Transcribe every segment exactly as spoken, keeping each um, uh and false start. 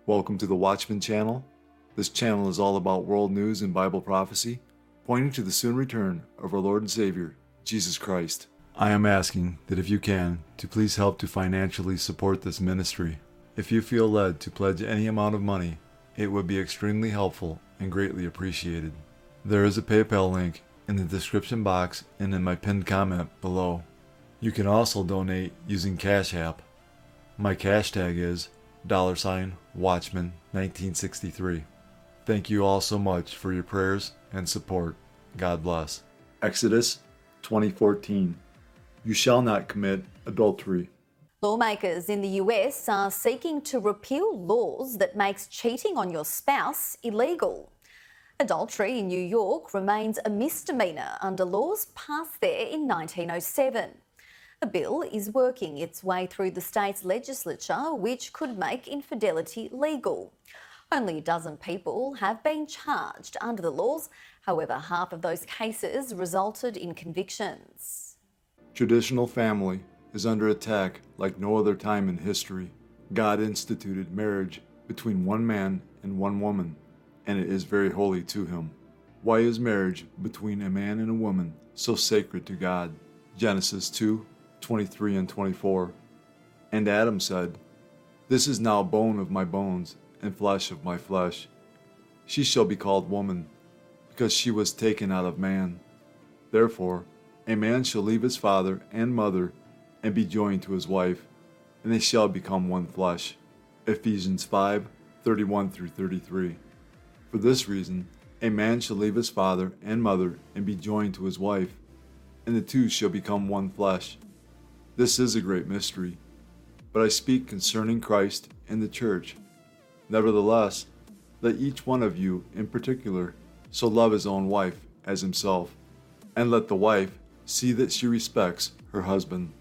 Welcome to the Watchman channel. This channel is all about world news and Bible prophecy, pointing to the soon return of our Lord and Savior, Jesus Christ. I am asking that if you can, to please help to financially support this ministry. If you feel led to pledge any amount of money, it would be extremely helpful and greatly appreciated. There is a PayPal link in the description box and in my pinned comment below. You can also donate using Cash App. My cash tag is dollar sign Watchman nineteen sixty-three. Thank you all so much for your prayers and support. God bless. Exodus twenty fourteen. You shall not commit adultery. Lawmakers in the U S are seeking to repeal laws that makes cheating on your spouse illegal. Adultery in New York remains a misdemeanor under laws passed there in nineteen oh seven. The bill is working its way through the state's legislature, which could make infidelity legal. Only a dozen people have been charged under the laws. However, half of those cases resulted in convictions. Traditional family is under attack like no other time in history. God instituted marriage between one man and one woman, and it is very holy to him. Why is marriage between a man and a woman so sacred to God? Genesis two twenty-three and twenty-four. And Adam said, This is now bone of my bones and flesh of my flesh. She shall be called woman, because she was taken out of man. Therefore, a man shall leave his father and mother and be joined to his wife, and they shall become one flesh. Ephesians five thirty-one through thirty-three. For this reason, a man shall leave his father and mother and be joined to his wife, and the two shall become one flesh. This is a great mystery, but I speak concerning Christ and the church. Nevertheless, let each one of you in particular so love his own wife as himself, and let the wife see that she respects her husband.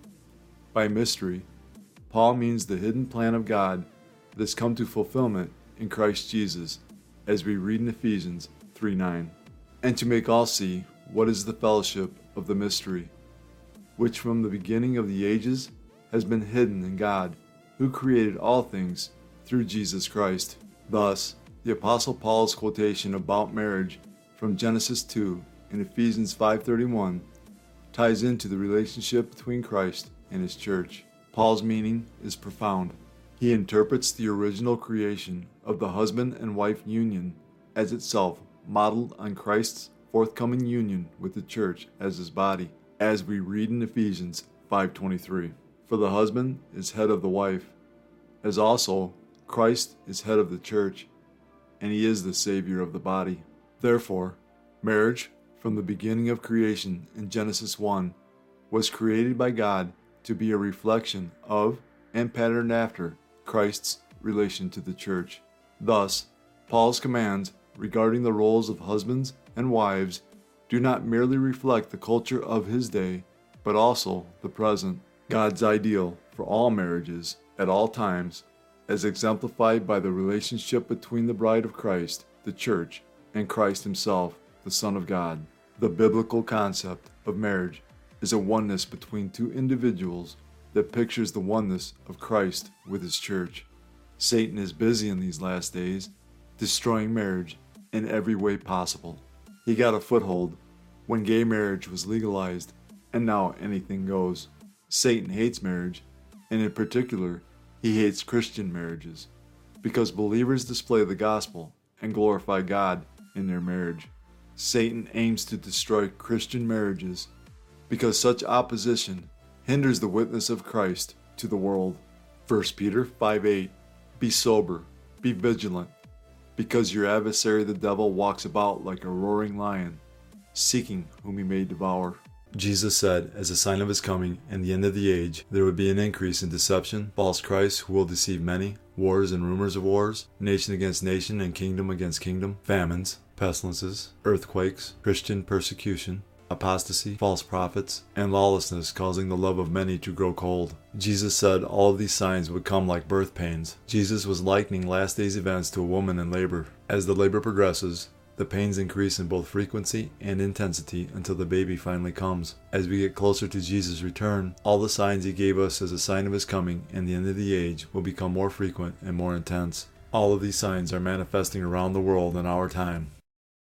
By mystery, Paul means the hidden plan of God that has come to fulfillment in Christ Jesus, as we read in Ephesians three nine, and to make all see what is the fellowship of the mystery, which from the beginning of the ages has been hidden in God, who created all things through Jesus Christ. Thus, the Apostle Paul's quotation about marriage from Genesis two and Ephesians five thirty-one ties into the relationship between Christ and his church. Paul's meaning is profound. He interprets the original creation of the husband and wife union as itself modeled on Christ's forthcoming union with the church as his body, as we read in Ephesians five twenty-three. For the husband is head of the wife, as also Christ is head of the church, and he is the Savior of the body. Therefore, marriage, from the beginning of creation in Genesis one, was created by God to be a reflection of and patterned after Christ's relation to the church. Thus, Paul's commands regarding the roles of husbands and wives do not merely reflect the culture of his day, but also the present. God's ideal for all marriages at all times, as exemplified by the relationship between the bride of Christ, the church, and Christ himself, the Son of God. The biblical concept of marriage is a oneness between two individuals that pictures the oneness of Christ with his church. Satan is busy in these last days, destroying marriage in every way possible. He got a foothold when gay marriage was legalized, and now anything goes. Satan hates marriage, and in particular, he hates Christian marriages, because believers display the gospel and glorify God in their marriage. Satan aims to destroy Christian marriages because such opposition hinders the witness of Christ to the world. First Peter five eight. Be sober, be vigilant, because your adversary the devil walks about like a roaring lion, seeking whom he may devour. Jesus said, as a sign of his coming and the end of the age, there would be an increase in deception, false Christs who will deceive many, wars and rumors of wars, nation against nation and kingdom against kingdom, famines, pestilences, earthquakes, Christian persecution, apostasy, false prophets, and lawlessness, causing the love of many to grow cold. Jesus said all of these signs would come like birth pains. Jesus was likening last days events to a woman in labor. As the labor progresses, the pains increase in both frequency and intensity until the baby finally comes. As we get closer to Jesus' return, all the signs he gave us as a sign of his coming and the end of the age will become more frequent and more intense. All of these signs are manifesting around the world in our time.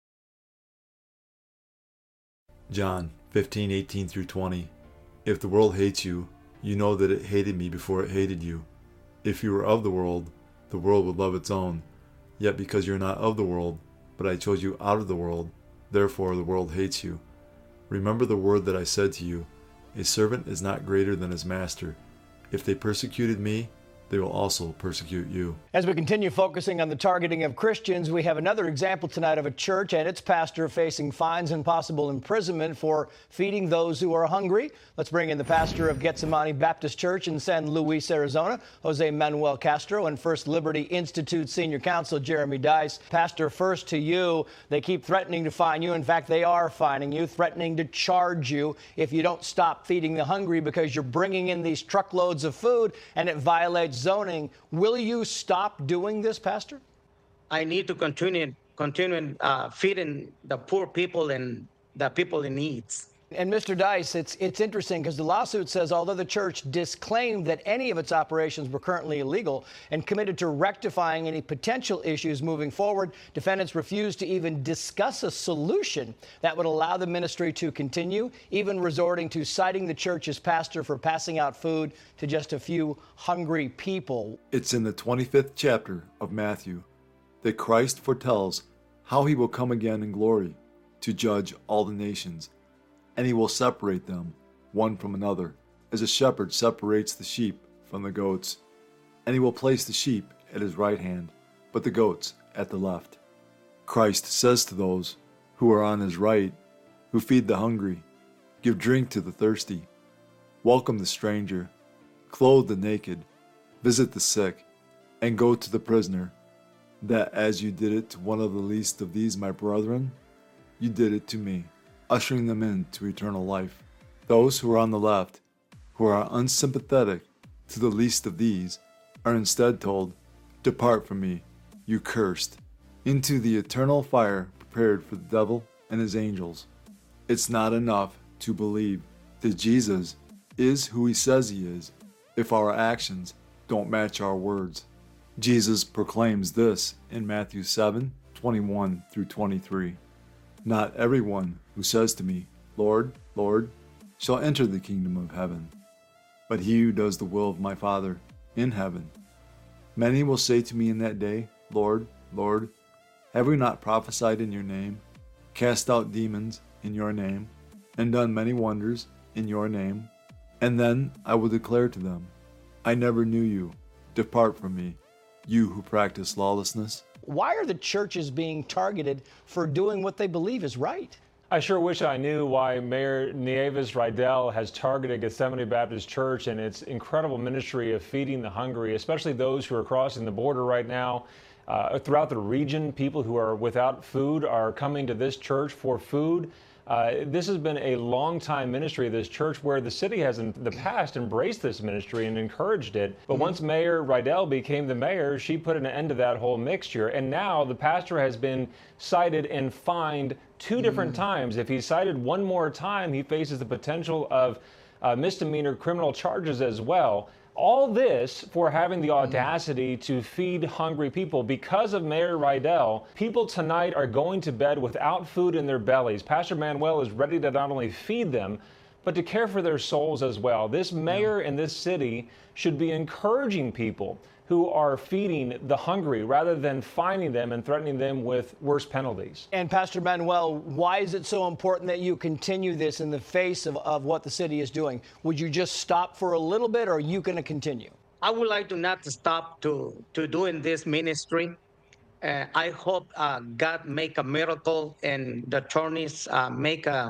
John fifteen eighteen through twenty. If the world hates you, you know that it hated me before it hated you. If you were of the world, the world would love its own. Yet because you're not of the world, but I chose you out of the world, therefore the world hates you. Remember the word that I said to you, a servant is not greater than his master. If they persecuted me, they will also persecute you. As we continue focusing on the targeting of Christians, we have another example tonight of a church and its pastor facing fines and possible imprisonment for feeding those who are hungry. Let's bring in the pastor of Getsemani Baptist Church in San Luis, Arizona, Jose Manuel Castro, and First Liberty Institute Senior Counsel Jeremy Dice. Pastor, first to you. They keep threatening to fine you. In fact, they are fining you, threatening to charge you if you don't stop feeding the hungry because you're bringing in these truckloads of food and it violates zoning. Will you stop doing this, Pastor? I need to continue continue uh, feeding the poor people and the people in needs. And Mister Dice, it's it's interesting because the lawsuit says although the church disclaimed that any of its operations were currently illegal and committed to rectifying any potential issues moving forward, defendants refused to even discuss a solution that would allow the ministry to continue, even resorting to citing the church's pastor for passing out food to just a few hungry people. It's in the twenty-fifth chapter of Matthew that Christ foretells how he will come again in glory to judge all the nations. And he will separate them, one from another, as a shepherd separates the sheep from the goats. And he will place the sheep at his right hand, but the goats at the left. Christ says to those who are on his right, who feed the hungry, give drink to the thirsty, welcome the stranger, clothe the naked, visit the sick, and go to the prisoner, that as you did it to one of the least of these my brethren, you did it to me, ushering them into eternal life. Those who are on the left, who are unsympathetic to the least of these, are instead told, depart from me, you cursed, into the eternal fire prepared for the devil and his angels. It's not enough to believe that Jesus is who he says he is if our actions don't match our words. Jesus proclaims this in Matthew seven, twenty-one through twenty-three. Not everyone who says to me, Lord, Lord, shall enter the kingdom of heaven, but he who does the will of my Father in heaven. Many will say to me in that day, Lord, Lord, have we not prophesied in your name, cast out demons in your name, and done many wonders in your name? And then I will declare to them, I never knew you. Depart from me, you who practice lawlessness. Why are the churches being targeted for doing what they believe is right? I sure wish I knew why Mayor Nieves Rydell has targeted Getsemani Baptist Church and its incredible ministry of feeding the hungry, especially those who are crossing the border right now. Uh, throughout the region, people who are without food are coming to this church for food. Uh, this has been a long-time ministry of this church where the city has in the past embraced this ministry and encouraged it. But mm-hmm. once Mayor Rydell became the mayor, she put an end to that whole mixture. And now the pastor has been cited and fined two different mm-hmm. times. If he's cited one more time, he faces the potential of uh, misdemeanor criminal charges as well. All this for having the audacity to feed hungry people. Because of Mayor Rydell, people tonight are going to bed without food in their bellies. Pastor Manuel is ready to not only feed them, but to care for their souls as well. This mayor in this city should be encouraging people who are feeding the hungry rather than fining them and threatening them with worse penalties. And Pastor Manuel, why is it so important that you continue this in the face of, of what the city is doing? Would you just stop for a little bit, or are you going to continue? I would like to not stop to, to doing this ministry. Uh, I hope uh, God make a miracle and the attorneys uh, make a,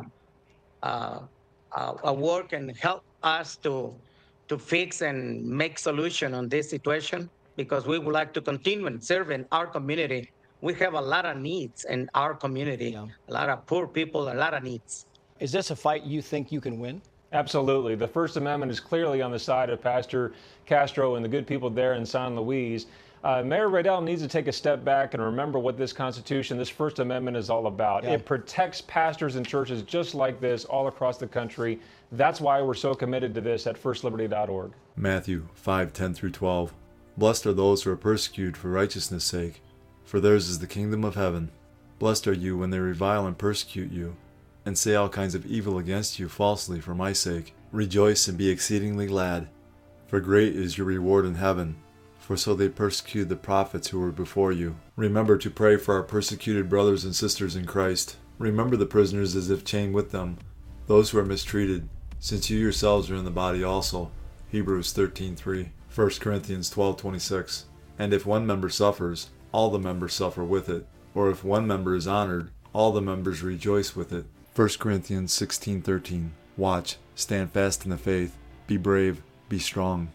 uh, a work and help us to to fix and make solution on this situation, because we would like to continue and serving our community. We have a lot of needs in our community, yeah. a lot of poor people, a lot of needs. Is this a fight you think you can win? Absolutely. The First Amendment is clearly on the side of Pastor Castro and the good people there in San Luis. Uh, Mayor Rydell needs to take a step back and remember what this Constitution, this First Amendment is all about. Yeah. It protects pastors and churches just like this all across the country. That's why we're so committed to this at first liberty dot org. Matthew five ten through twelve. Blessed are those who are persecuted for righteousness' sake, for theirs is the kingdom of heaven. Blessed are you when they revile and persecute you, and say all kinds of evil against you falsely for my sake. Rejoice and be exceedingly glad, for great is your reward in heaven, for so they persecuted the prophets who were before you. Remember to pray for our persecuted brothers and sisters in Christ. Remember the prisoners as if chained with them, those who are mistreated, since you yourselves are in the body also. Hebrews thirteen three. First Corinthians twelve twenty-six. And if one member suffers, all the members suffer with it. Or if one member is honored, all the members rejoice with it. First Corinthians sixteen thirteen. Watch, stand fast in the faith, be brave, be strong.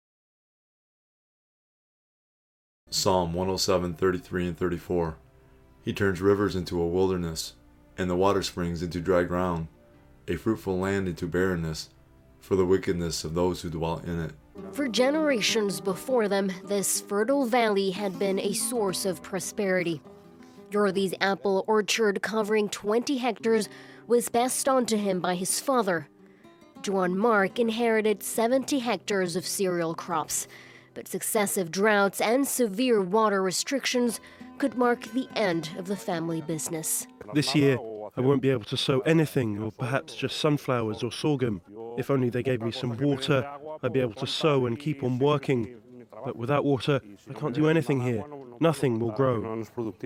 Psalm one oh seven thirty-three and thirty-four. He turns rivers into a wilderness, and the water springs into dry ground, a fruitful land into barrenness, for the wickedness of those who dwell in it. For generations before them, this fertile valley had been a source of prosperity. Yorthi's apple orchard, covering twenty hectares, was passed on to him by his father. John Mark inherited seventy hectares of cereal crops, but successive droughts and severe water restrictions could mark the end of the family business. This year, I won't be able to sow anything, or perhaps just sunflowers or sorghum. If only they gave me some water, I'd be able to sow and keep on working. But without water, I can't do anything here. Nothing will grow.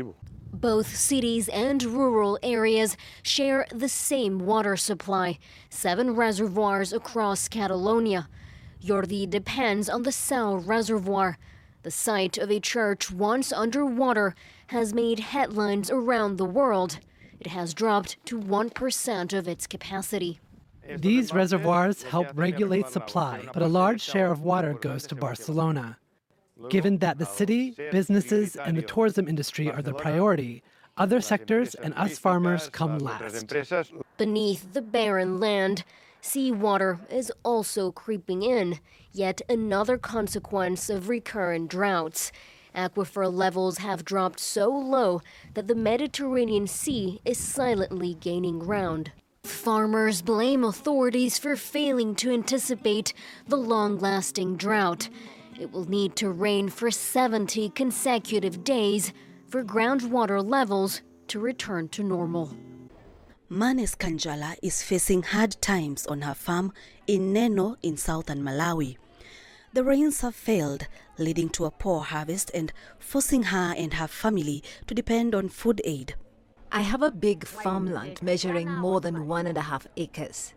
Both cities and rural areas share the same water supply, seven reservoirs across Catalonia. Yordi depends on the Sau Reservoir. The site of a church once underwater has made headlines around the world. It has dropped to one percent of its capacity. These reservoirs help regulate supply, but a large share of water goes to Barcelona. Given that the city, businesses, and the tourism industry are the priority, other sectors and us farmers come last. Beneath the barren land, seawater is also creeping in, yet another consequence of recurrent droughts. Aquifer levels have dropped so low that the Mediterranean Sea is silently gaining ground. Farmers blame authorities for failing to anticipate the long-lasting drought. It will need to rain for seventy consecutive days for groundwater levels to return to normal. Manes Kanjala is facing hard times on her farm in Neno in southern Malawi. The rains have failed, leading to a poor harvest and forcing her and her family to depend on food aid. I have a big farmland measuring more than one and a half acres.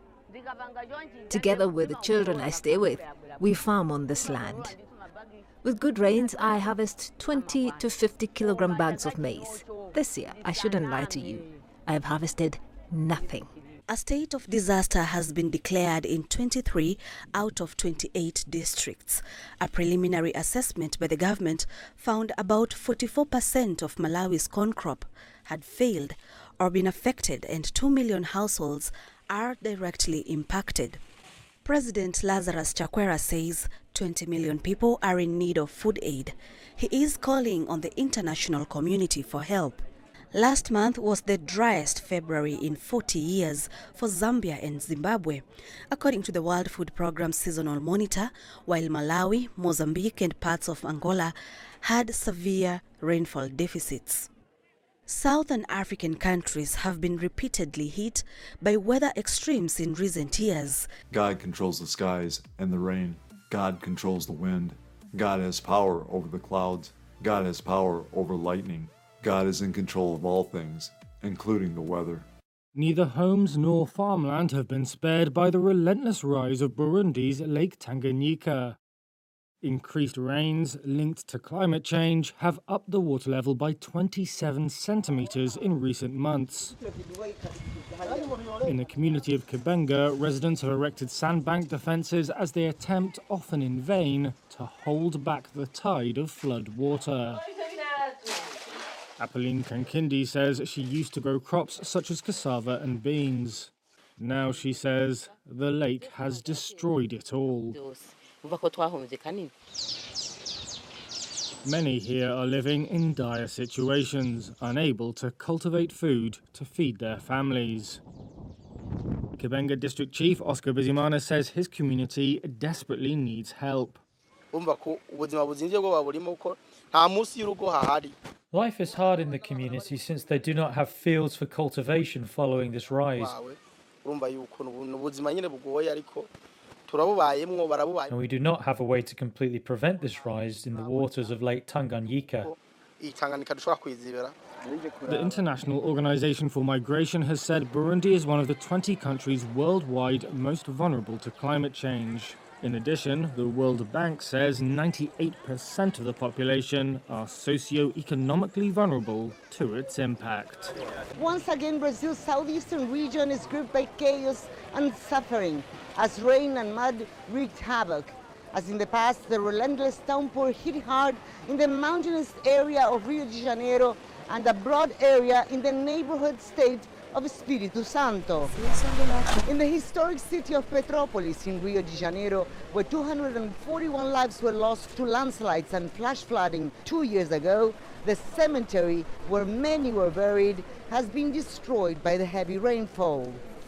Together with the children I stay with, we farm on this land. With good rains, I harvest twenty to fifty kilogram bags of maize. This year, I shouldn't lie to you, I have harvested nothing. A state of disaster has been declared in twenty-three out of twenty-eight districts. A preliminary assessment by the government found about forty-four percent of Malawi's corn crop had failed or been affected, and two million households are directly impacted. President Lazarus Chakwera says twenty million people are in need of food aid. He is calling on the international community for help. Last month was the driest February in forty years for Zambia and Zimbabwe, according to the World Food Programme Seasonal Monitor, while Malawi, Mozambique and parts of Angola had severe rainfall deficits. Southern African countries have been repeatedly hit by weather extremes in recent years. God controls the skies and the rain. God controls the wind. God has power over the clouds. God has power over lightning. God is in control of all things, including the weather. Neither homes nor farmland have been spared by the relentless rise of Burundi's Lake Tanganyika. Increased rains linked to climate change have upped the water level by twenty-seven centimeters in recent months. In the community of Kibenga, residents have erected sandbank defences as they attempt, often in vain, to hold back the tide of flood water. Apolline Kankindi says she used to grow crops such as cassava and beans. Now, she says, the lake has destroyed it all. Many here are living in dire situations, unable to cultivate food to feed their families. Kibenga District Chief Oscar Bizimana says his community desperately needs help. Life is hard in the community since they do not have fields for cultivation following this rise. And we do not have a way to completely prevent this rise in the waters of Lake Tanganyika. The International Organization for Migration has said Burundi is one of the twenty countries worldwide most vulnerable to climate change. In addition, the World Bank says ninety-eight percent of the population are socio-economically vulnerable to its impact. Once again, Brazil's southeastern region is gripped by chaos and suffering as rain and mud wreaked havoc. As in the past, the relentless downpour hit hard in the mountainous area of Rio de Janeiro and a broad area in the neighborhood state of Espírito Santo. In the historic city of Petrópolis in Rio de Janeiro, where two hundred forty-one lives were lost to landslides and flash flooding two years ago, the cemetery where many were buried has been destroyed by the heavy rainfall.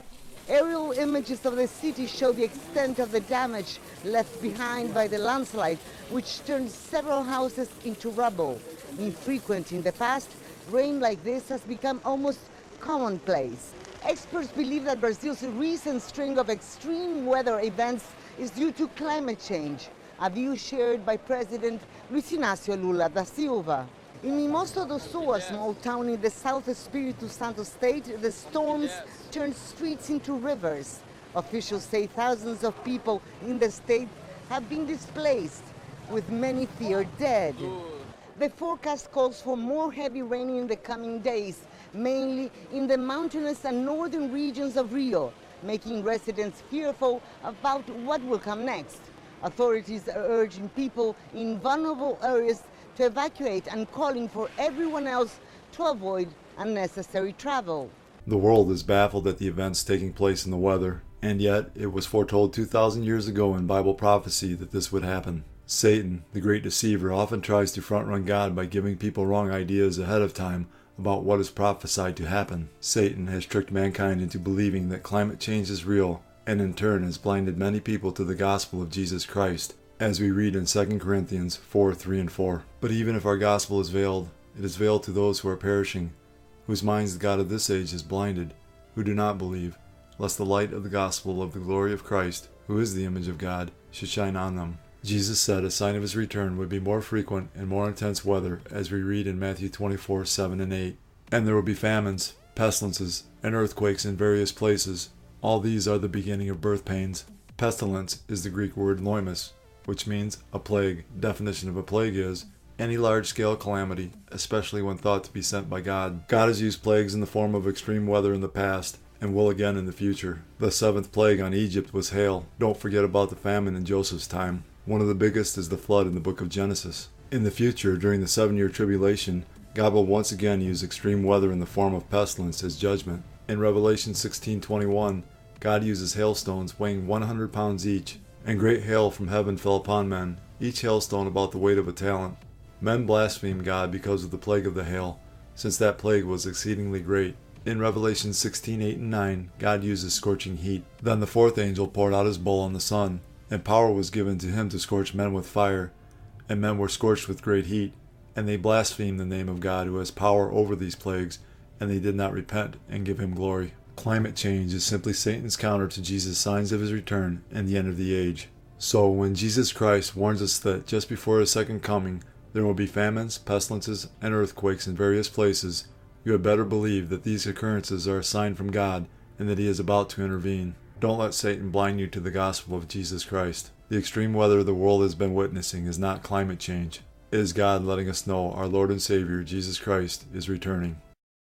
Aerial images of the city show the extent of the damage left behind by the landslide, which turned several houses into rubble. Infrequent in the past, rain like this has become almost commonplace. Experts believe that Brazil's recent string of extreme weather events is due to climate change, a view shared by President Luiz Inácio Lula da Silva. In Mimoso do Sul, a small town in the South Espírito Santo state, the storms turned streets into rivers. Officials say thousands of people in the state have been displaced, with many feared dead. The forecast calls for more heavy rain in the coming days, mainly in the mountainous and northern regions of Rio, making residents fearful about what will come next. Authorities are urging people in vulnerable areas to evacuate and calling for everyone else to avoid unnecessary travel. The world is baffled at the events taking place in the weather, and yet it was foretold two thousand years ago in Bible prophecy that this would happen. Satan, the great deceiver, often tries to front-run God by giving people wrong ideas ahead of time about what is prophesied to happen. Satan has tricked mankind into believing that climate change is real, and in turn has blinded many people to the gospel of Jesus Christ, as we read in Second Corinthians four, three and four. But even if our gospel is veiled, it is veiled to those who are perishing, whose minds the God of this age has blinded, who do not believe, lest the light of the gospel of the glory of Christ, who is the image of God, should shine on them. Jesus said a sign of his return would be more frequent and more intense weather, as we read in Matthew twenty-four, seven and eight. And there will be famines, pestilences, and earthquakes in various places. All these are the beginning of birth pains. Pestilence is the Greek word loimus, which means a plague. Definition of a plague is any large-scale calamity, especially when thought to be sent by God. God has used plagues in the form of extreme weather in the past, and will again in the future. The seventh plague on Egypt was hail. Don't forget about the famine in Joseph's time. One of the biggest is the flood in the book of Genesis. In the future, during the seven-year tribulation, God will once again use extreme weather in the form of pestilence as judgment. In Revelation sixteen twenty-one, God uses hailstones weighing one hundred pounds each, and great hail from heaven fell upon men, each hailstone about the weight of a talent. Men blasphemed God because of the plague of the hail, since that plague was exceedingly great. In Revelation sixteen, eight and nine, God uses scorching heat. Then the fourth angel poured out his bowl on the sun, and power was given to him to scorch men with fire, and men were scorched with great heat. And they blasphemed the name of God who has power over these plagues, and they did not repent and give him glory. Climate change is simply Satan's counter to Jesus' signs of his return and the end of the age. So when Jesus Christ warns us that just before his second coming there will be famines, pestilences, and earthquakes in various places, you had better believe that these occurrences are a sign from God and that he is about to intervene. Don't let Satan blind you to the gospel of Jesus Christ. The extreme weather the world has been witnessing is not climate change. It is God letting us know our Lord and Savior, Jesus Christ, is returning.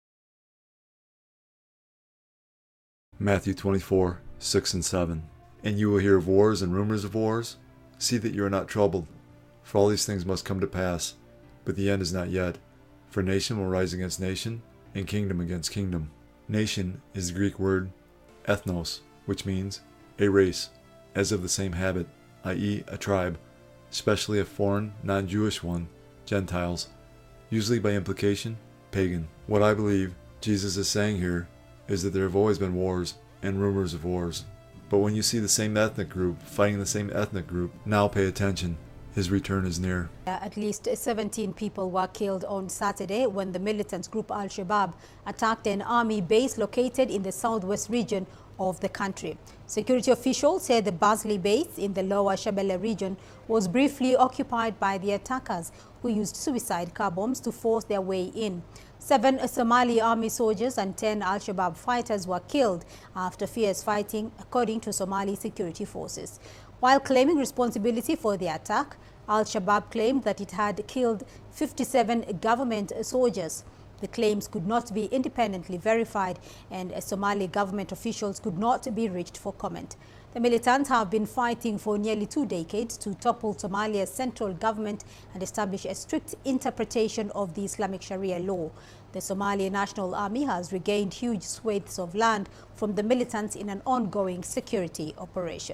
Matthew twenty-four, six and seven. And you will hear of wars and rumors of wars. See that you are not troubled, for all these things must come to pass, but the end is not yet. For nation will rise against nation, and kingdom against kingdom. Nation is the Greek word ethnos, which means a race, as of the same habit, that is a tribe, especially a foreign, non-Jewish one, Gentiles, usually by implication, pagan. What I believe Jesus is saying here is that there have always been wars and rumors of wars. But when you see the same ethnic group fighting the same ethnic group, now pay attention. His return is near. At least seventeen people were killed on Saturday when the militant group Al-Shabaab attacked an army base located in the southwest region of the country. Security officials said the Bazli base in the lower Shabelle region was briefly occupied by the attackers, who used suicide car bombs to force their way in. Seven Somali army soldiers and ten Al-Shabaab fighters were killed after fierce fighting, according to Somali security forces. While claiming responsibility for the attack, Al-Shabaab claimed that it had killed fifty-seven government soldiers. The claims could not be independently verified, and Somali government officials could not be reached for comment. The militants have been fighting for nearly two decades to topple Somalia's central government and establish a strict interpretation of the Islamic Sharia law. The Somali National Army has regained huge swathes of land from the militants in an ongoing security operation.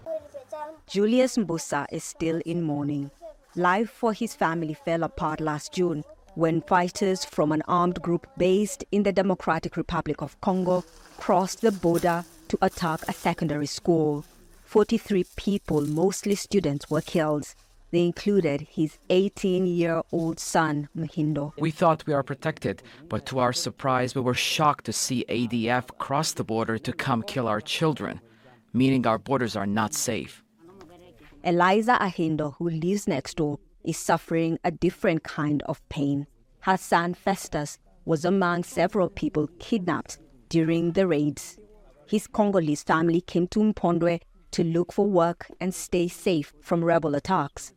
Julius Mbusa is still in mourning. Life for his family fell apart last June when fighters from an armed group based in the Democratic Republic of Congo crossed the border to attack a secondary school. forty-three people, mostly students, were killed. They included his eighteen-year-old son, Mahindo. We thought we are protected, but to our surprise, we were shocked to see A D F cross the border to come kill our children, meaning our borders are not safe. Eliza Ahindo, who lives next door, is suffering a different kind of pain. Her son Festus was among several people kidnapped during the raids. His Congolese family came to Mpondwe to look for work and stay safe from rebel attacks.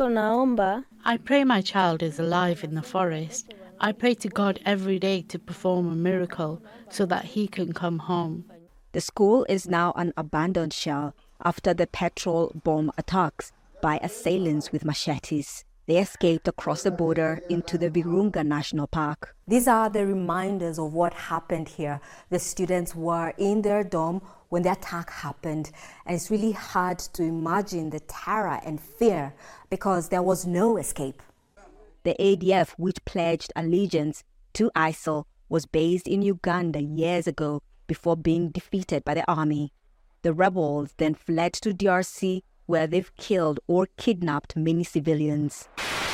I pray my child is alive in the forest. I pray to God every day to perform a miracle so that he can come home. The school is now an abandoned shell after the petrol bomb attacks by assailants with machetes. They escaped across the border into the Virunga National Park. These are the reminders of what happened here. The students were in their dorm when the attack happened, and it's really hard to imagine the terror and fear because there was no escape. The A D F, which pledged allegiance to ISIL, was based in Uganda years ago before being defeated by the army. The rebels then fled to D R C, where they've killed or kidnapped many civilians.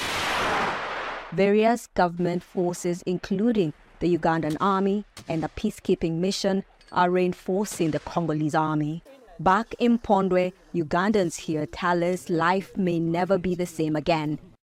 Various government forces, including the Ugandan army and a peacekeeping mission, are reinforcing the Congolese army. Back in Mpondwe, Ugandans here tell us life may never be the same again.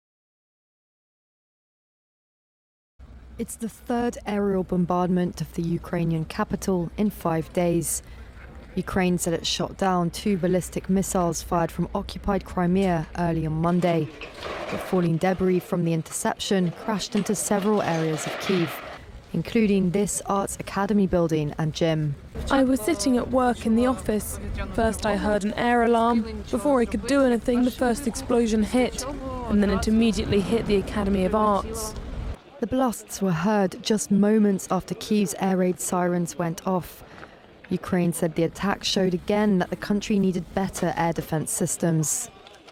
It's the third aerial bombardment of the Ukrainian capital in five days. Ukraine said it shot down two ballistic missiles fired from occupied Crimea early on Monday. The falling debris from the interception crashed into several areas of Kyiv, including this Arts Academy building and gym. I was sitting at work in the office. First I heard an air alarm. Before I could do anything, the first explosion hit, and then it immediately hit the Academy of Arts. The blasts were heard just moments after Kyiv's air raid sirens went off. Ukraine said the attack showed again that the country needed better air defense systems.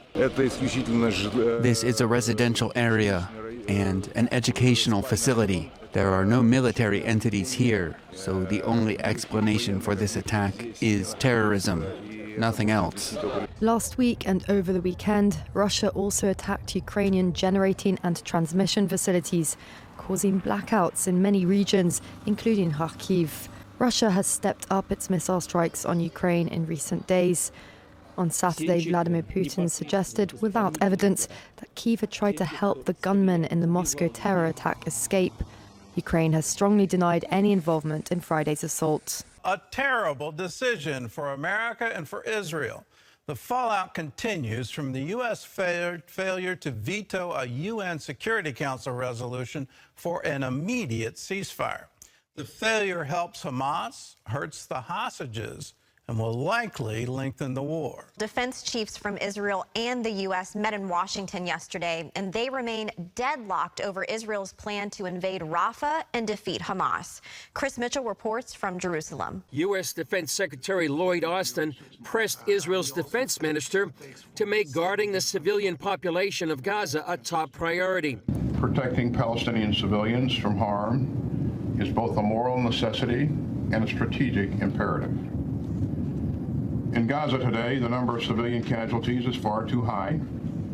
This is a residential area and an educational facility. There are no military entities here, so the only explanation for this attack is terrorism, nothing else. Last week and over the weekend, Russia also attacked Ukrainian generating and transmission facilities, causing blackouts in many regions, including Kharkiv. Russia has stepped up its missile strikes on Ukraine in recent days. On Saturday, Vladimir Putin suggested, without evidence, that Kyiv had tried to help the gunmen in the Moscow terror attack escape. Ukraine has strongly denied any involvement in Friday's assault. A terrible decision for America and for Israel. The fallout continues from the U S failure, failure to veto a U N Security Council resolution for an immediate ceasefire. The failure helps Hamas, hurts the hostages, and will likely lengthen the war. Defense chiefs from Israel and the U S met in Washington yesterday, and they remain deadlocked over Israel's plan to invade Rafah and defeat Hamas. Chris Mitchell reports from Jerusalem. U S Defense Secretary Lloyd Austin pressed Israel's defense minister to make guarding the civilian population of Gaza a top priority. Protecting Palestinian civilians from harm is both a moral necessity and a strategic imperative. In Gaza today, the number of civilian casualties is far too high,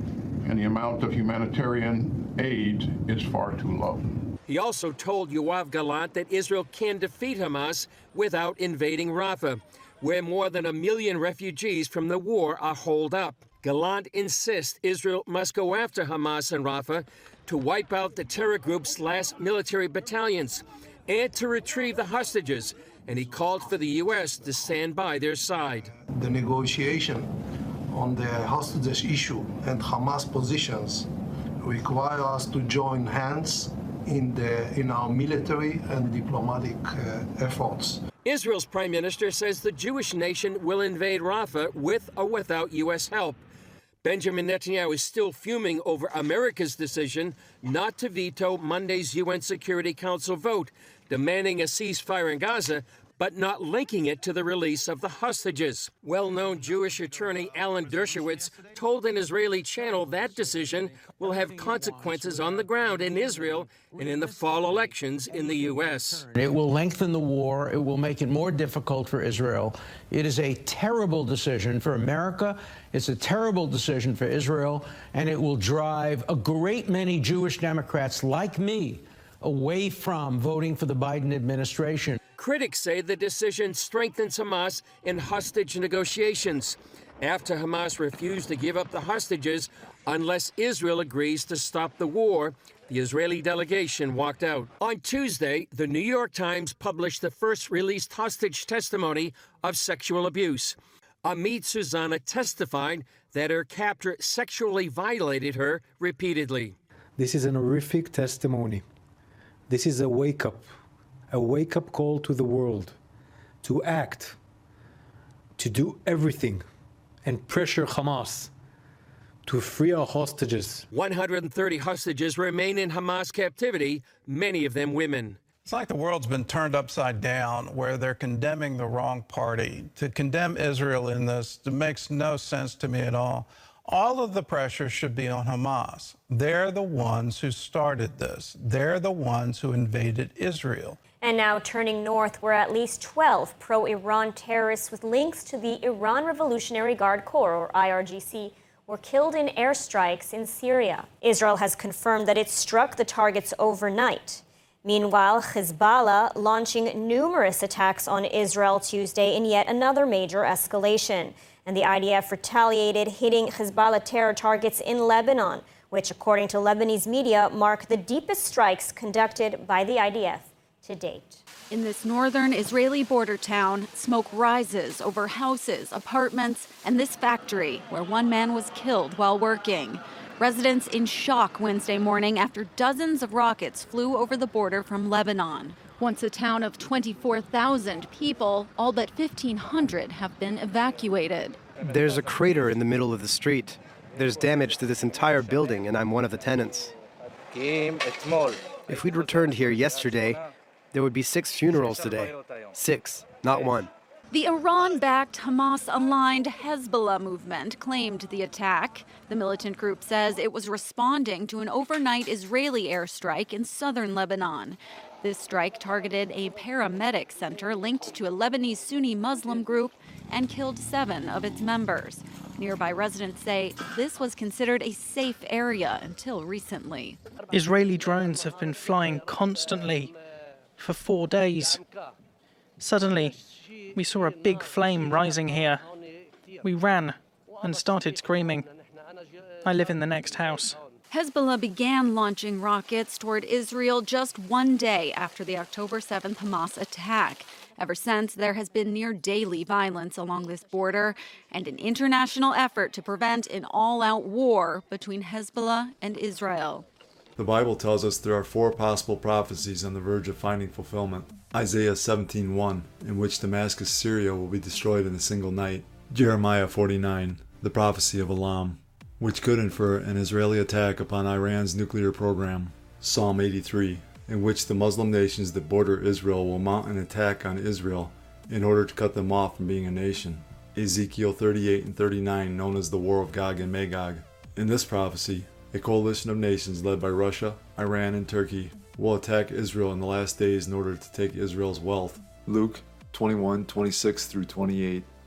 and the amount of humanitarian aid is far too low. He also told Yoav Gallant that Israel can defeat Hamas without invading Rafah, where more than a million refugees from the war are holed up. Gallant insists Israel must go after Hamas in Rafah to wipe out the terror group's last military battalions and to retrieve the hostages, and he called for the U S to stand by their side. The negotiation on the hostages issue and Hamas positions require us to join hands in, the, in our military and diplomatic uh, efforts. Israel's prime minister says the Jewish nation will invade Rafah with or without U S help. Benjamin Netanyahu is still fuming over America's decision not to veto Monday's U N Security Council vote, demanding a ceasefire in Gaza, but not linking it to the release of the hostages. Well-known Jewish attorney Alan Dershowitz told an Israeli channel that decision will have consequences on the ground in Israel and in the fall elections in the U S. It will lengthen the war. It will make it more difficult for Israel. It is a terrible decision for America. It's a terrible decision for Israel, and it will drive a great many Jewish Democrats like me away from voting for the Biden administration. Critics say the decision strengthens Hamas in hostage negotiations after Hamas refused to give up the hostages unless Israel agrees to stop the war. The Israeli delegation walked out. On Tuesday, the New York Times published the first released hostage testimony of sexual abuse. Amit Susanna testified that her captor sexually violated her repeatedly. This is an horrific testimony. This is a wake-up, a wake-up call to the world to act, to do everything, and pressure Hamas to free our hostages. one hundred thirty hostages remain in Hamas captivity, many of them women. It's like the world's been turned upside down, where they're condemning the wrong party. To condemn Israel in this it makes no sense to me at all. All of the pressure should be on Hamas. They're the ones who started this. They're the ones who invaded Israel. And now turning north, where at least twelve pro-Iran terrorists with links to the Iran Revolutionary Guard Corps, or I R G C, were killed in airstrikes in Syria. Israel has confirmed that it struck the targets overnight. Meanwhile, Hezbollah launching numerous attacks on Israel Tuesday in yet another major escalation. And the I D F retaliated, hitting Hezbollah terror targets in Lebanon, which, according to Lebanese media, mark the deepest strikes conducted by the I D F to date. In this northern Israeli border town, smoke rises over houses, apartments, and this factory where one man was killed while working. Residents in shock Wednesday morning after dozens of rockets flew over the border from Lebanon. Once a town of twenty-four thousand people, all but fifteen hundred have been evacuated. There's a crater in the middle of the street. There's damage to this entire building, and I'm one of the tenants. If we'd returned here yesterday, there would be six funerals today. Six, not one. The Iran-backed Hamas-aligned Hezbollah movement claimed the attack. The militant group says it was responding to an overnight Israeli airstrike in southern Lebanon. This strike targeted a paramedic center linked to a Lebanese Sunni Muslim group and killed seven of its members. Nearby residents say this was considered a safe area until recently. Israeli drones have been flying constantly for four days. Suddenly, we saw a big flame rising here. We ran and started screaming. I live in the next house. Hezbollah began launching rockets toward Israel just one day after the October seventh Hamas attack. Ever since, there has been near daily violence along this border and an international effort to prevent an all-out war between Hezbollah and Israel. The Bible tells us there are four possible prophecies on the verge of finding fulfillment. Isaiah seventeen one, in which Damascus, Syria will be destroyed in a single night. Jeremiah forty-nine, the prophecy of Elam, which could infer an Israeli attack upon Iran's nuclear program. Psalm eighty-three, in which the Muslim nations that border Israel will mount an attack on Israel in order to cut them off from being a nation. Ezekiel thirty-eight and thirty-nine, known as the War of Gog and Magog. In this prophecy, a coalition of nations led by Russia, Iran, and Turkey will attack Israel in the last days in order to take Israel's wealth. Luke twenty-one, twenty-six through twenty-eight.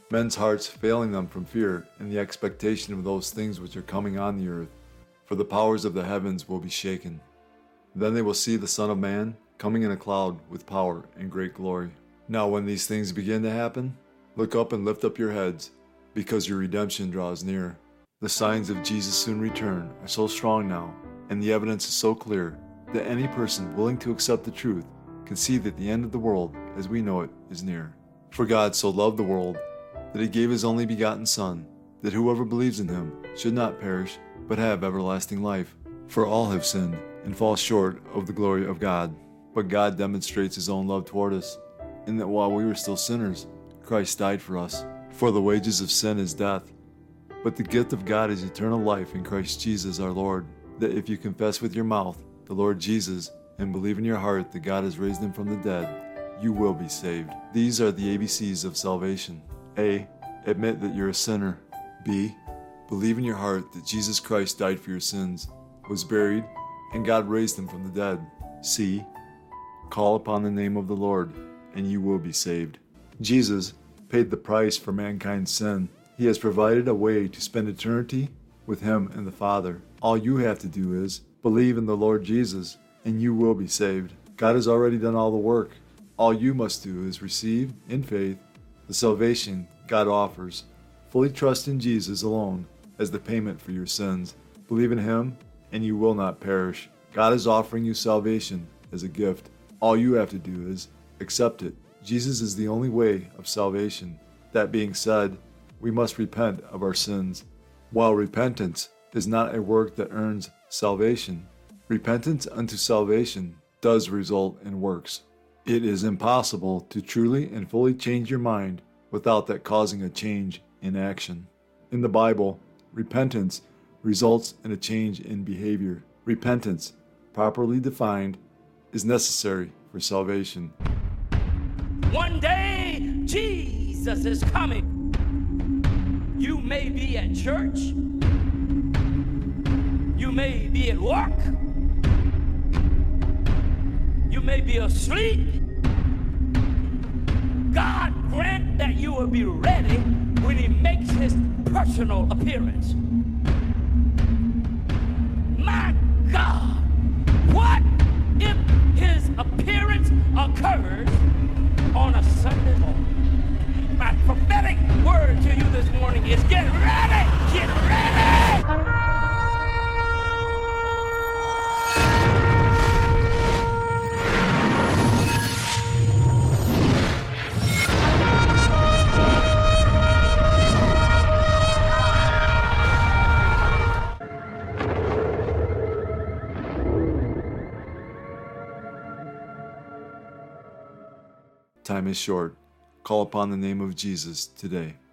men's hearts failing them from fear and the expectation of those things which are coming on the earth, for the powers of the heavens will be shaken. Then they will see the Son of Man coming in a cloud with power and great glory. Now when these things begin to happen, look up and lift up your heads, because your redemption draws near. The signs of Jesus' soon return are so strong now, and the evidence is so clear, that any person willing to accept the truth can see that the end of the world, as we know it, is near. For God so loved the world, that he gave his only begotten Son, that whoever believes in him should not perish, but have everlasting life. For all have sinned, and fall short of the glory of God. But God demonstrates his own love toward us, in that while we were still sinners, Christ died for us. For the wages of sin is death, but the gift of God is eternal life in Christ Jesus our Lord, that if you confess with your mouth the Lord Jesus, and believe in your heart that God has raised him from the dead, you will be saved. These are the A B Cs of salvation. A. Admit that you're a sinner. B. Believe in your heart that Jesus Christ died for your sins, was buried, and God raised him from the dead. C. Call upon the name of the Lord, and you will be saved. Jesus paid the price for mankind's sin. He has provided a way to spend eternity with him and the Father. All you have to do is believe in the Lord Jesus, and you will be saved. God has already done all the work. All you must do is receive, in faith, the salvation God offers. Fully trust in Jesus alone as the payment for your sins. Believe in him, and you will not perish. God is offering you salvation as a gift. All you have to do is accept it. Jesus is the only way of salvation. That being said, we must repent of our sins. While repentance is not a work that earns salvation, repentance unto salvation does result in works. It is impossible to truly and fully change your mind without that causing a change in action. In the Bible, repentance results in a change in behavior. Repentance, properly defined, is necessary for salvation. One day, Jesus is coming. You may be at church. You may be at work. You may be asleep. God grant that you will be ready when he makes his personal appearance. My God, what if his appearance occurs on a Sunday morning? My prophetic word to you this morning is get ready! Get ready! Time is short. Call upon the name of Jesus today.